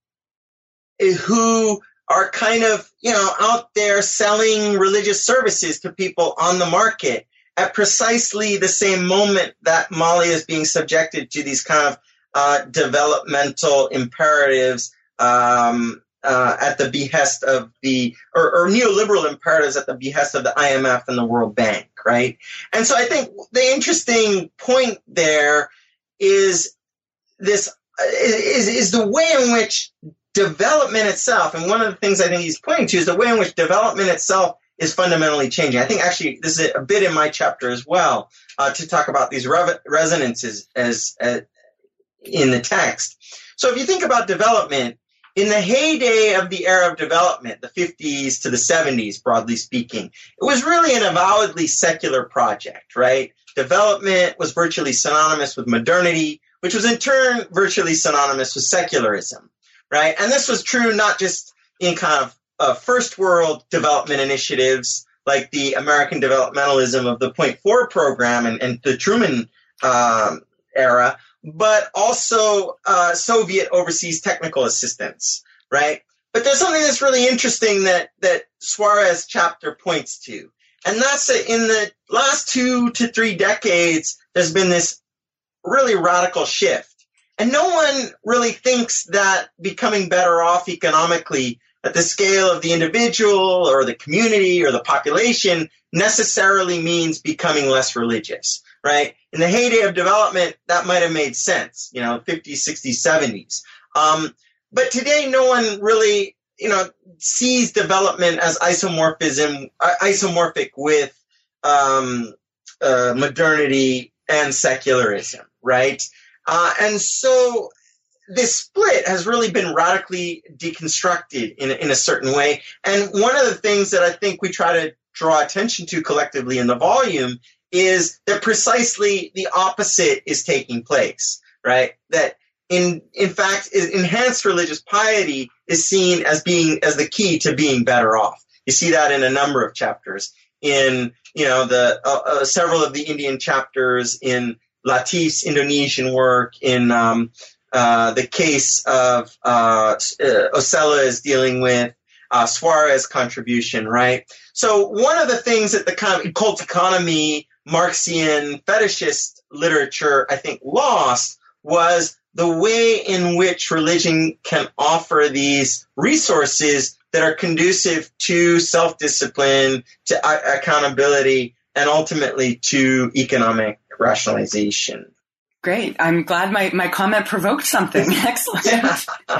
who are kind of, you know, out there selling religious services to people on the market at precisely the same moment that Mali is being subjected to these kind of uh, developmental imperatives um, uh, at the behest of the, or, or neoliberal imperatives at the behest of the I M F and the World Bank, right? And so I think the interesting point there is this, is, is the way in which development itself, and one of the things I think he's pointing to is the way in which development itself is fundamentally changing. I think actually this is a bit in my chapter as well, uh, to talk about these re- resonances as, as in the text. So if you think about development, in the heyday of the era of development, the fifties to the seventies, broadly speaking, it was really an avowedly secular project, right? Development was virtually synonymous with modernity, which was in turn virtually synonymous with secularism, right? And this was true not just in kind of Uh, first world development initiatives like the American developmentalism of the Point Four program and, and the Truman um, era, but also uh, Soviet overseas technical assistance, right? But there's something that's really interesting that, that Suarez chapter points to, and that's that in the last two to three decades, there's been this really radical shift. And no one really thinks that becoming better off economically at the scale of the individual or the community or the population necessarily means becoming less religious, right? In the heyday of development, that might have made sense, you know, fifties, sixties, seventies. Um, but today, no one really, you know, sees development as isomorphism, uh, isomorphic with um, uh, modernity and secularism, right? Uh, and so this split has really been radically deconstructed in, in a certain way. And one of the things that I think we try to draw attention to collectively in the volume is that precisely the opposite is taking place, right? That in in fact, enhanced religious piety is seen as being as the key to being better off. You see that in a number of chapters. In, you know, the uh, uh, several of the Indian chapters, in Latif's Indonesian work, in um, Uh, the case of uh, uh, Osella is dealing with uh, Suarez contribution, right? So one of the things that the kind of cult economy, Marxian fetishist literature, I think, lost was the way in which religion can offer these resources that are conducive to self-discipline, to uh, accountability, and ultimately to economic rationalization. Great. I'm glad my, my comment provoked something. Excellent.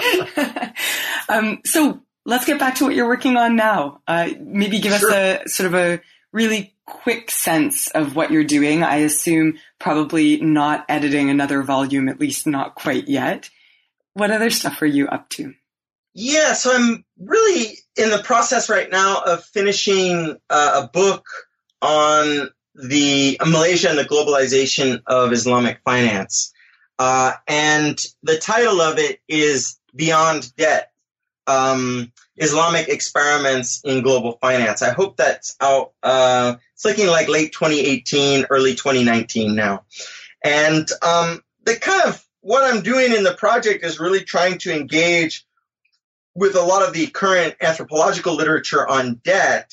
um, so let's get back to what you're working on now. Uh, maybe give sure. us a sort of a really quick sense of what you're doing. I assume probably not editing another volume, at least not quite yet. What other stuff are you up to? Yeah, so I'm really in the process right now of finishing uh, a book on the uh, Malaysia and the globalization of Islamic finance. Uh, and the title of it is Beyond Debt, um, Islamic Experiments in Global Finance. I hope that's out. Uh, it's looking like late twenty eighteen, early twenty nineteen now. And um, the kind of what I'm doing in the project is really trying to engage with a lot of the current anthropological literature on debt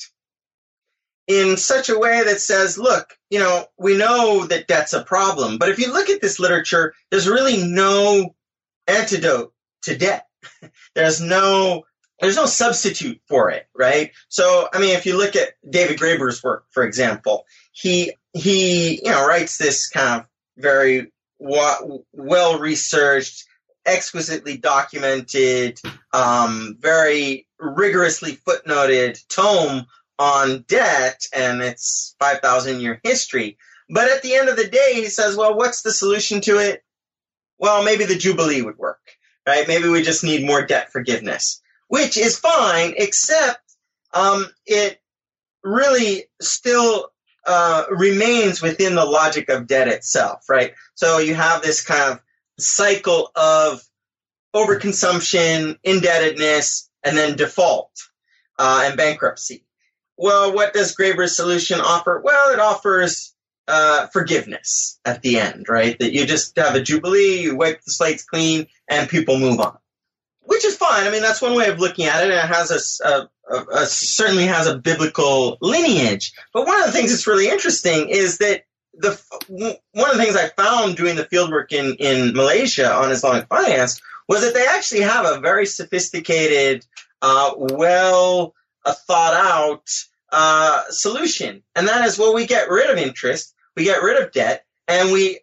in such a way that says, look, you know, we know that debt's a problem, but if you look at this literature, there's really no antidote to debt. There's no there's no substitute for it, right? So, I mean, if you look at David Graeber's work, for example, he he you know writes this kind of very wa- well-researched, exquisitely documented, um, very rigorously footnoted tome on debt and its five thousand year history. But at the end of the day, he says, well, what's the solution to it? Well, maybe the Jubilee would work, right? Maybe we just need more debt forgiveness, which is fine, except um, it really still uh, remains within the logic of debt itself, right? So you have this kind of cycle of overconsumption, indebtedness, and then default uh, and bankruptcy. Well, what does Graeber's solution offer? Well, it offers uh, forgiveness at the end, right? That you just have a jubilee, you wipe the slates clean, and people move on, which is fine. I mean, that's one way of looking at it, and it has a, a, a, a certainly has a biblical lineage. But one of the things that's really interesting is that the one of the things I found doing the fieldwork in, in Malaysia on Islamic finance was that they actually have a very sophisticated, uh, well uh, thought out uh, solution. And that is, well, we get rid of interest, we get rid of debt, and we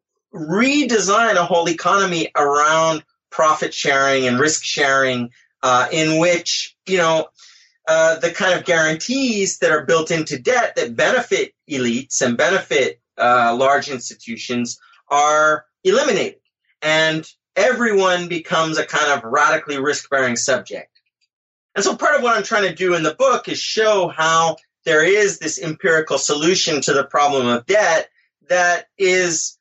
redesign a whole economy around profit sharing and risk sharing, uh, in which, you know, uh, the kind of guarantees that are built into debt that benefit elites and benefit uh, large institutions are eliminated. And everyone becomes a kind of radically risk-bearing subject. And so part of what I'm trying to do in the book is show how there is this empirical solution to the problem of debt that is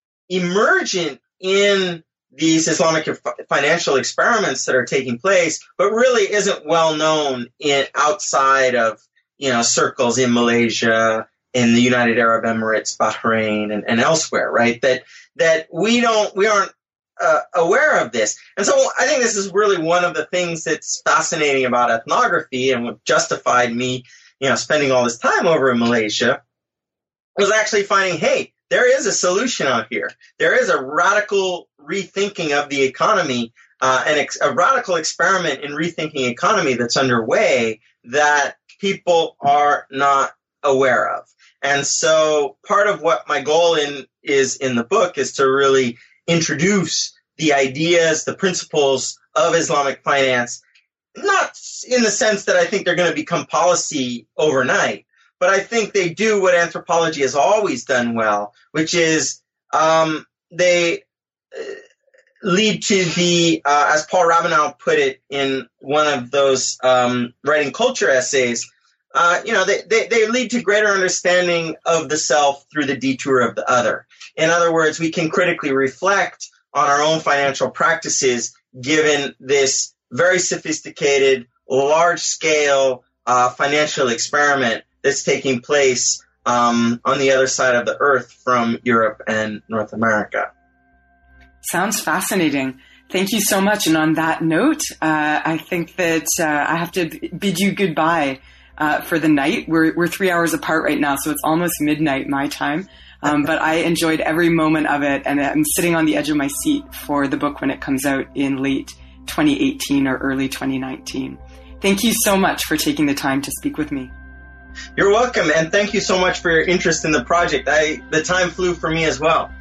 emergent in these Islamic financial experiments that are taking place, but really isn't well known in outside of, you know, circles in Malaysia, in the United Arab Emirates, Bahrain, and, and elsewhere, right? That that we don't we aren't uh, aware of this. And so I think this is really one of the things that's fascinating about ethnography and what justified me, you know, spending all this time over in Malaysia was actually finding, hey, there is a solution out here. There is a radical rethinking of the economy, uh, and ex- a radical experiment in rethinking economy that's underway that people are not aware of. And so part of what my goal in is in the book is to really introduce the ideas, the principles of Islamic finance, not in the sense that I think they're going to become policy overnight, but I think they do what anthropology has always done well, which is um, they uh, lead to the, uh, as Paul Rabinow put it in one of those um, writing culture essays, uh, you know, they, they, they lead to greater understanding of the self through the detour of the other. In other words, we can critically reflect on our own financial practices given this very sophisticated, large-scale uh, financial experiment that's taking place um, on the other side of the earth from Europe and North America. Sounds fascinating. Thank you so much. And on that note, uh, I think that uh, I have to bid you goodbye uh, for the night. We're we're three hours apart right now, so it's almost midnight my time. Um, but I enjoyed every moment of it, and I'm sitting on the edge of my seat for the book when it comes out in late twenty eighteen or early twenty nineteen. Thank you so much for taking the time to speak with me. You're welcome, and thank you so much for your interest in the project. I the time flew for me as well.